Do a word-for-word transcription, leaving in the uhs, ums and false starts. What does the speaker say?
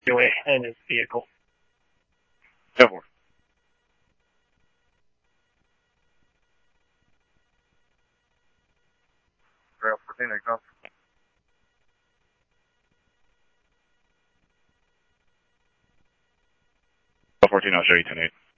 Anyway, and his vehicle. ten four. Rail fourteen, exhaust. fourteen, I'll show you ten eight.